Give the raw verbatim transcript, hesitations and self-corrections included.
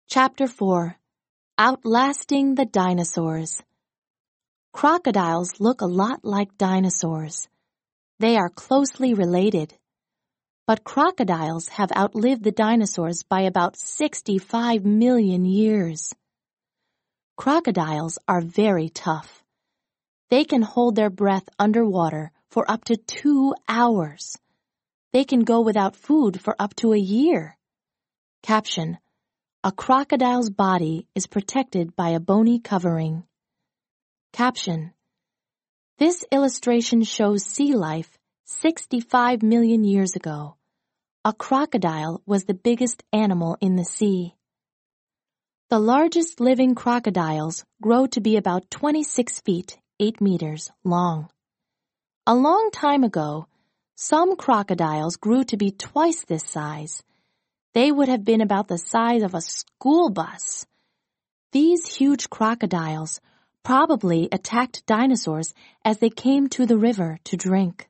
Chapter four. Outlasting the Dinosaurs. Crocodiles look a lot like dinosaurs. They are closely related. But crocodiles have outlived the dinosaurs by about sixty-five million years. Crocodiles are very tough. They can hold their breath underwater for up to two hours. They can go without food for up to a year. Caption: A crocodile's body is protected by a bony covering. Caption: This illustration shows sea life sixty-five million years ago. A crocodile was the biggest animal in the sea. The largest living crocodiles grow to be about twenty-six feet, eight meters, long. A long time ago, some crocodiles grew to be twice this size. They would have been about the size of a school bus. These huge crocodiles probably attacked dinosaurs as they came to the river to drink.